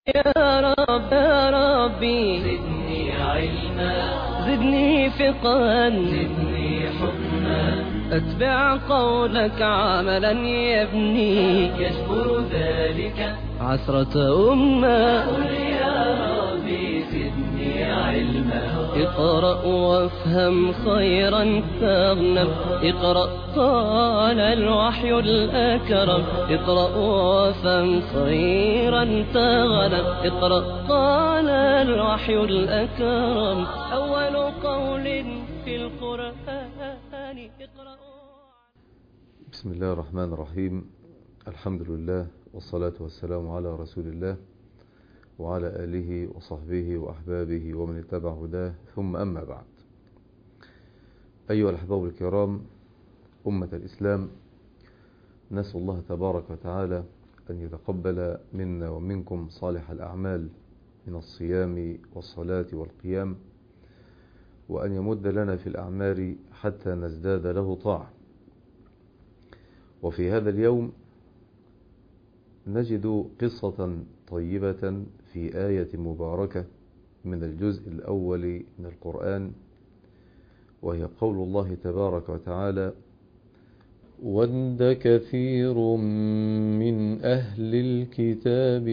يا رب يا ربي زدني علما، زدني فقها، زدني حكما، أتبع قولك عملا يبني، يجبر ذلك عثرة أمة. قل يا ربي زدني علما، اقرأ وافهم خيرا تغنم، اقرأ قال الوحي الأكرم، اقرأ وافهم خيرا تغنم، اقرأ قال الوحي الأكرم، أول قول في القرآن اقرأ. بسم الله الرحمن الرحيم. الحمد لله والصلاة والسلام على رسول الله وعلى آله وصحبه وأحبابه ومن اتبع هداه، ثم أما بعد. أيها الأحباب الكرام، أمة الإسلام، نسأل الله تبارك وتعالى أن يتقبل منا ومنكم صالح الأعمال من الصيام والصلاة والقيام، وأن يمد لنا في الأعمار حتى نزداد له طاعة. وفي هذا اليوم نجد قصة طيبة في آية مباركة من الجزء الأول من القرآن، وهي قول الله تبارك وتعالى: ود كثير من أهل الكتاب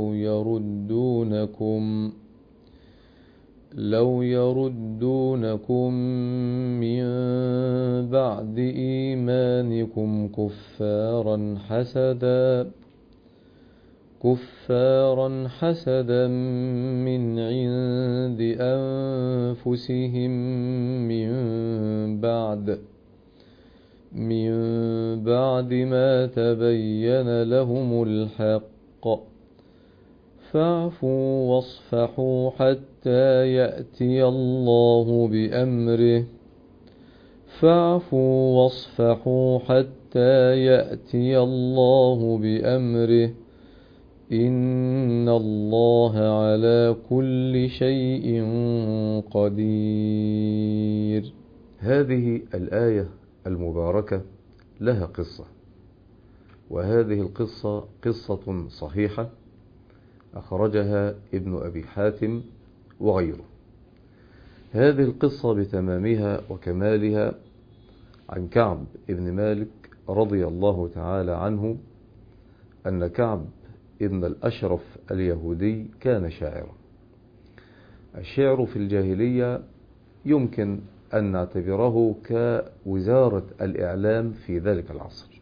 لو يردونكم من بعد إيمانكم كفارا حسدا من عند أنفسهم من بعد ما تبين لهم الحق، فاعفوا واصفحوا حتى يأتي الله بأمره، إن الله على كل شيء قدير. هذه الآية المباركة لها قصة، وهذه القصة قصة صحيحة أخرجها ابن أبي حاتم وغيره. هذه القصة بتمامها وكمالها عن كعب ابن مالك رضي الله تعالى عنه، أن كعب ابن الأشرف اليهودي كان شاعرا. الشعر في الجاهلية يمكن أن نعتبره كوزارة الإعلام في ذلك العصر.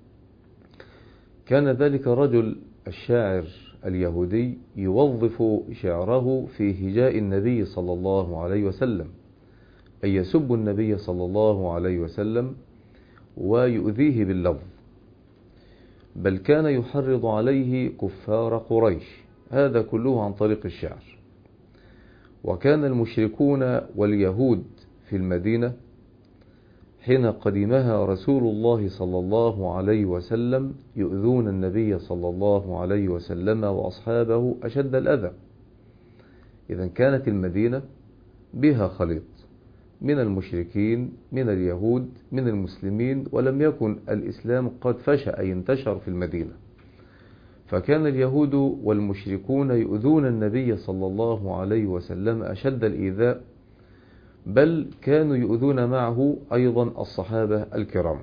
كان ذلك الرجل الشاعر اليهودي يوظف شعره في هجاء النبي صلى الله عليه وسلم، أي يسب النبي صلى الله عليه وسلم ويؤذيه باللفظ، بل كان يحرض عليه كفار قريش، هذا كله عن طريق الشعر. وكان المشركون واليهود في المدينة حين قدمها رسول الله صلى الله عليه وسلم يؤذون النبي صلى الله عليه وسلم وأصحابه أشد الأذى. إذن كانت المدينة بها خليط من المشركين، من اليهود، من المسلمين، ولم يكن الإسلام قد فشى أي انتشر في المدينة. فكان اليهود والمشركون يؤذون النبي صلى الله عليه وسلم أشد الإيذاء، بل كانوا يؤذون معه أيضا الصحابة الكرام.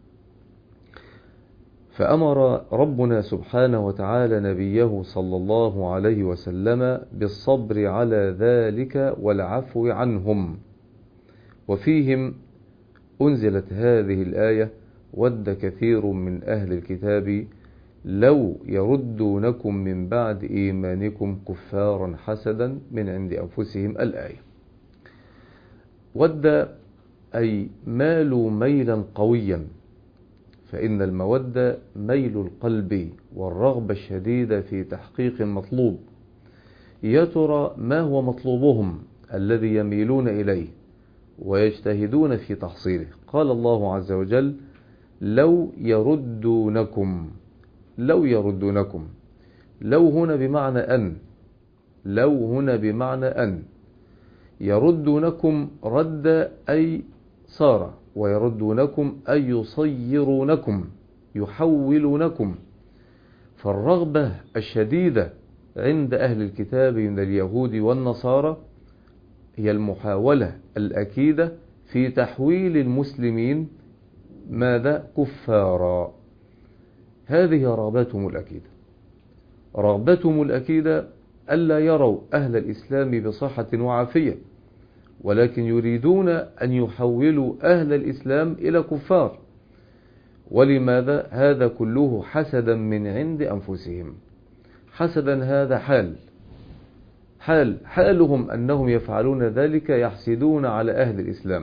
فأمر ربنا سبحانه وتعالى نبيه صلى الله عليه وسلم بالصبر على ذلك والعفو عنهم، وفيهم أنزلت هذه الآية: ود كثير من أهل الكتاب لو يردونكم من بعد إيمانكم كفارا حسدا من عند أنفسهم. الآية. ود أي مالوا ميلا قويا، فإن المودة ميل القلب والرغبة الشديدة في تحقيق المطلوب. يا ترى ما هو مطلوبهم الذي يميلون إليه ويجتهدون في تحصيله؟ قال الله عز وجل: لو يردونكم. لو هنا بمعنى أن يردونكم رد أي صار، ويردونكم أي يصيرونكم، يحولونكم. فالرغبة الشديدة عند أهل الكتاب من اليهود والنصارى هي المحاولة الأكيدة في تحويل المسلمين ماذا؟ كفارا. هذه رغبتهم الأكيدة. رغبتهم الأكيدة ألا يروا أهل الإسلام بصحة وعافية، ولكن يريدون أن يحولوا أهل الإسلام إلى كفار. ولماذا؟ هذا كله حسدا من عند أنفسهم. حسدا هذا حالهم أنهم يفعلون ذلك، يحسدون على أهل الإسلام.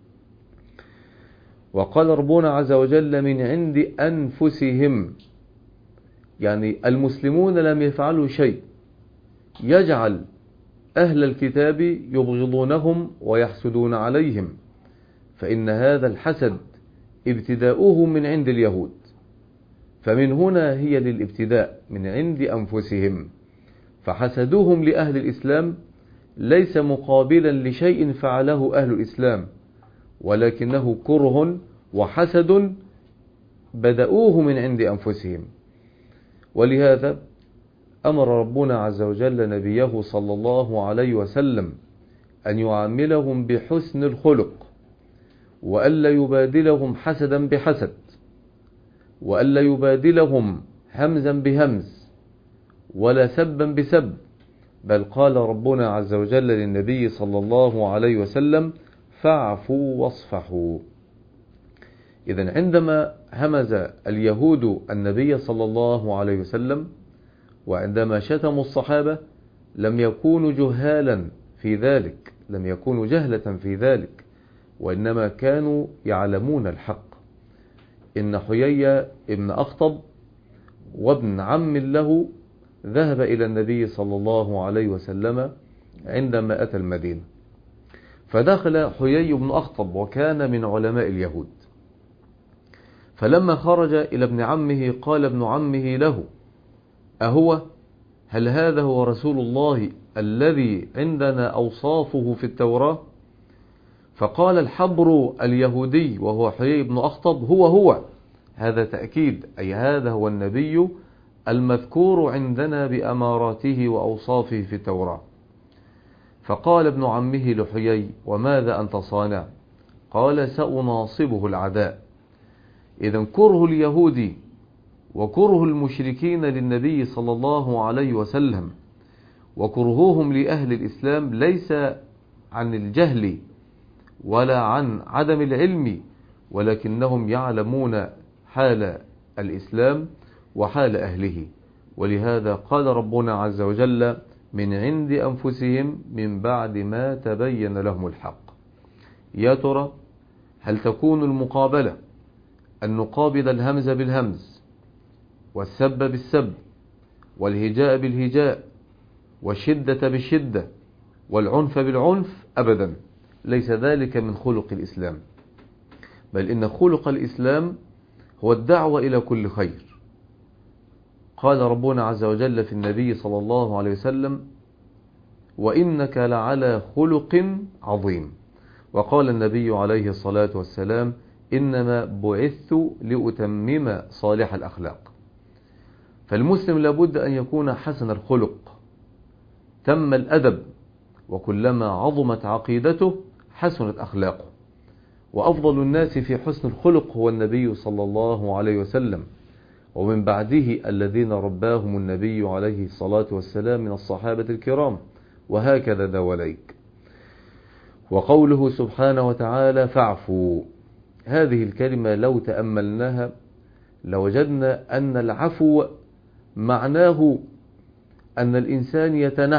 وقال ربنا عز وجل من عند أنفسهم، يعني المسلمون لم يفعلوا شيء يجعل أهل الكتاب يبغضونهم ويحسدون عليهم، فإن هذا الحسد ابتداؤه من عند اليهود، فمن هنا هي للابتداء من عند أنفسهم. فحسدوهم لأهل الإسلام ليس مقابلا لشيء فعله أهل الإسلام، ولكنه كره وحسد بدأوه من عند أنفسهم. ولهذا أمر ربنا عز وجل نبيه صلى الله عليه وسلم أن يعاملهم بحسن الخلق، وألا يبادلهم حسدا بحسد، وألا يبادلهم همزا بهمز ولا سبا بسب، بل قال ربنا عز وجل للنبي صلى الله عليه وسلم فاعفوا واصفحوا. إذن عندما همز اليهود النبي صلى الله عليه وسلم وعندما شتموا الصحابة لم يكونوا جهالا في ذلك، لم يكونوا جهلة في ذلك، وإنما كانوا يعلمون الحق. إن حيي ابن أخطب وابن عم له ذهب إلى النبي صلى الله عليه وسلم عندما أتى المدينة، فدخل حيي بن أخطب وكان من علماء اليهود، فلما خرج إلى ابن عمه قال ابن عمه له هل هذا هو رسول الله الذي عندنا أوصافه في التوراة؟ فقال الحبر اليهودي وهو حيي بن أخطب هو هذا تأكيد، أي هذا هو النبي المذكور عندنا بأماراته وأوصافه في التوراة. فقال ابن عمه لحيي وماذا أنت صانع؟ قال سأناصبه العداء. إذن كره اليهود وكره المشركين للنبي صلى الله عليه وسلم وكرهوهم لأهل الإسلام ليس عن الجهل ولا عن عدم العلم، ولكنهم يعلمون حال الإسلام وحال أهله. ولهذا قال ربنا عز وجل من عند أنفسهم من بعد ما تبين لهم الحق. يا ترى هل تكون المقابلة أن نقابل الهمز بالهمز والسب بالسب والهجاء بالهجاء والشدة بالشدة والعنف بالعنف؟ أبدا، ليس ذلك من خلق الإسلام، بل إن خلق الإسلام هو الدعوة إلى كل خير. قال ربنا عز وجل في النبي صلى الله عليه وسلم وإنك لعلى خلق عظيم. وقال النبي عليه الصلاة والسلام إنما بعثت لأتمم صالح الأخلاق. فالمسلم لابد أن يكون حسن الخلق تم الأدب، وكلما عظمت عقيدته حسنت أخلاقه. وأفضل الناس في حسن الخلق هو النبي صلى الله عليه وسلم، ومن بعده الذين رباهم النبي عليه الصلاة والسلام من الصحابة الكرام، وهكذا دواليك. وقوله سبحانه وتعالى فاعفوا، هذه الكلمة لو تأملناها لوجدنا أن العفو معناه أن الإنسان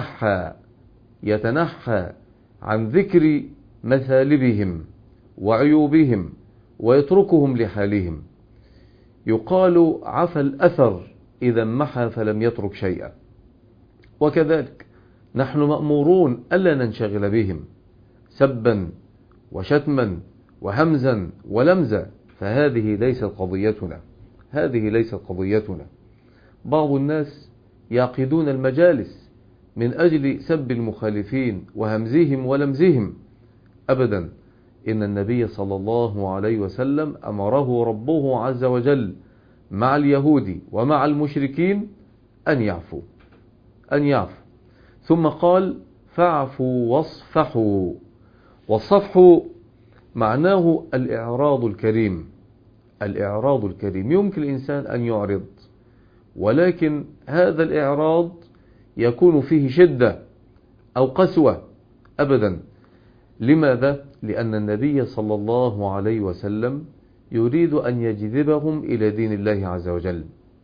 يتنحى عن ذكر مثالبهم وعيوبهم ويتركهم لحالهم. يقال عفى الأثر إذا محى فلم يترك شيئا. وكذلك نحن مأمورون ألا ننشغل بهم سبا وشتما وهمزا ولمزا، فهذه ليست قضيتنا، هذه ليست قضيتنا. بعض الناس يعقدون المجالس من أجل سب المخالفين وهمزهم ولمزهم. أبدا، إن النبي صلى الله عليه وسلم أمره ربه عز وجل مع اليهود ومع المشركين أن يعفوا، أن يعفو. ثم قال فاعفوا واصفحوا. والصفح معناه الإعراض الكريم. الإعراض الكريم، يمكن الإنسان أن يعرض، ولكن هذا الإعراض يكون فيه شدة أو قسوة أبدا. لماذا؟ لأن النبي صلى الله عليه وسلم يريد أن يجذبهم إلى دين الله عز وجل.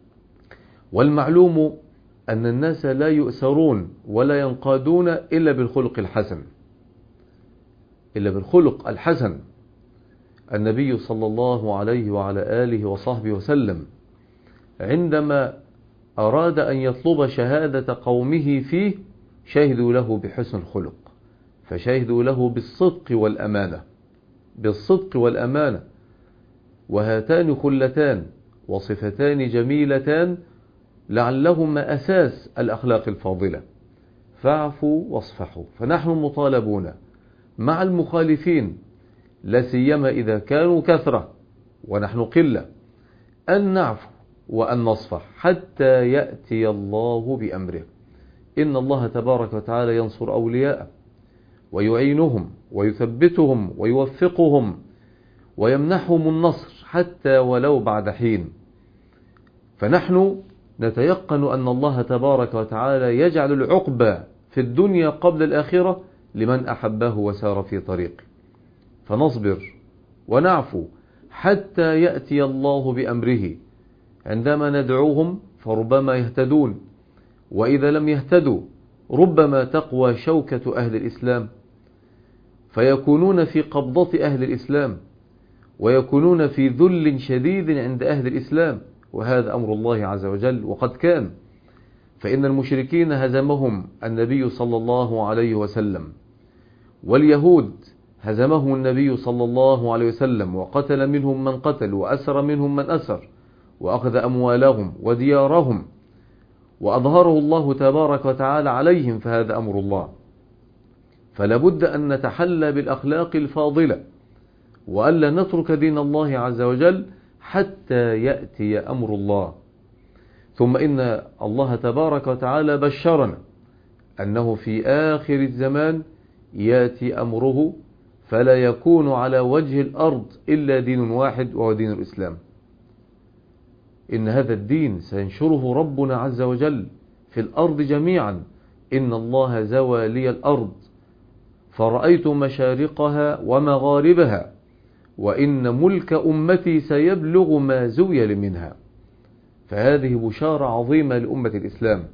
والمعلوم أن الناس لا يؤسرون ولا ينقادون إلا بالخلق الحسن، إلا بالخلق الحسن. النبي صلى الله عليه وعلى آله وصحبه وسلم عندما أراد أن يطلب شهادة قومه فيه شهدوا له بحسن الخلق، فشهدوا له بالصدق والأمانة، بالصدق والأمانة. وهاتان خلتان وصفتان جميلتان لعلهما أساس الأخلاق الفاضلة. فاعفوا واصفحوا. فنحن مطالبون مع المخالفين، لا سيما إذا كانوا كثرة ونحن قلة، أن نعفو وأن نصفح حتى يأتي الله بأمره. إن الله تبارك وتعالى ينصر أولياءه ويعينهم ويثبتهم ويوفقهم ويمنحهم النصر حتى ولو بعد حين. فنحن نتيقن أن الله تبارك وتعالى يجعل العقبة في الدنيا قبل الآخرة لمن أحبه وسار في طريقه. فنصبر ونعفو حتى يأتي الله بأمره. عندما ندعوهم فربما يهتدون، وإذا لم يهتدوا ربما تقوى شوكة أهل الإسلام فيكونون في قبضة أهل الإسلام ويكونون في ذل شديد عند أهل الإسلام، وهذا أمر الله عز وجل وقد كان. فإن المشركين هزمهم النبي صلى الله عليه وسلم، واليهود هزمهم النبي صلى الله عليه وسلم وقتل منهم من قتل وأسر منهم من أسر وأخذ أموالهم وديارهم وأظهره الله تبارك وتعالى عليهم، فهذا أمر الله. فلابد أن نتحلى بالأخلاق الفاضلة وألا نترك دين الله عز وجل حتى يأتي أمر الله. ثم إن الله تبارك وتعالى بشرنا أنه في آخر الزمان يأتي أمره فلا يكون على وجه الأرض إلا دين واحد وهو دين الإسلام. إن هذا الدين سينشره ربنا عز وجل في الأرض جميعا. إن الله زوى لي الأرض فرأيت مشارقها ومغاربها وإن ملك أمتي سيبلغ ما زوي لي منها. فهذه بشارة عظيمة لأمة الإسلام.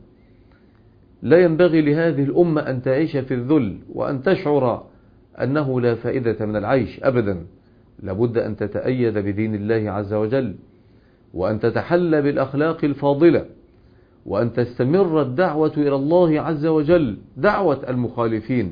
لا ينبغي لهذه الأمة أن تعيش في الذل وأن تشعر أنه لا فائدة من العيش أبدا. لابد أن تتأيد بدين الله عز وجل وأن تتحلى بالأخلاق الفاضلة وأن تستمر الدعوة إلى الله عز وجل، دعوة المخالفين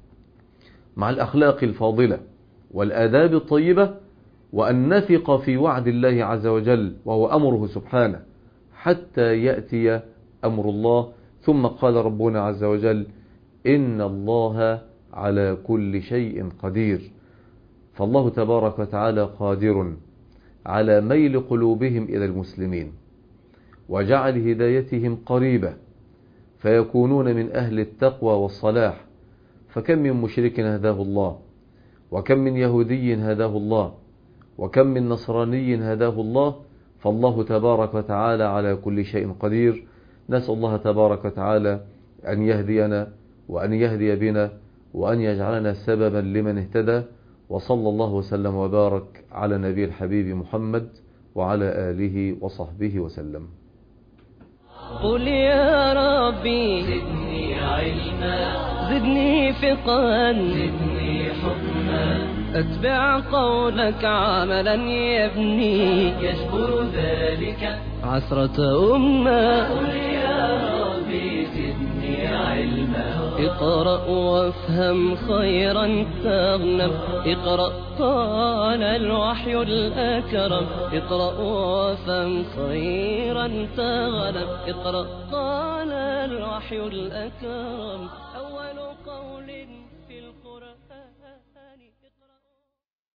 مع الأخلاق الفاضلة والآداب الطيبة، وأن نثق في وعد الله عز وجل وهو أمره سبحانه حتى يأتي أمر الله. ثم قال ربنا عز وجل إن الله على كل شيء قدير. فالله تبارك وتعالى قادر على ميل قلوبهم إلى المسلمين وجعل هدايتهم قريبة فيكونون من أهل التقوى والصلاح. فكم من مشرك هداه الله، وكم من يهودي هداه الله، وكم من نصراني هداه الله. فالله تبارك وتعالى على كل شيء قدير. نسأل الله تبارك وتعالى أن يهدينا وأن يهدي بنا وأن يجعلنا سببا لمن اهتدى. وصلى الله وسلم وبارك على نبي الحبيب محمد وعلى آله وصحبه وسلم. قل يا ربي زدني علما، زدني فقها، زدني حكما، أتبع قولك عملا يبني يجبر ذلك عثرة أمة. قل يا ربي زدني علما، اقرأ وافهم خيرا تغنم، اقرأ قال الوحي الأكرم، اقرأ وافهم خيرا تغنم، اقرأ قال الوحي الأكرم. أول قول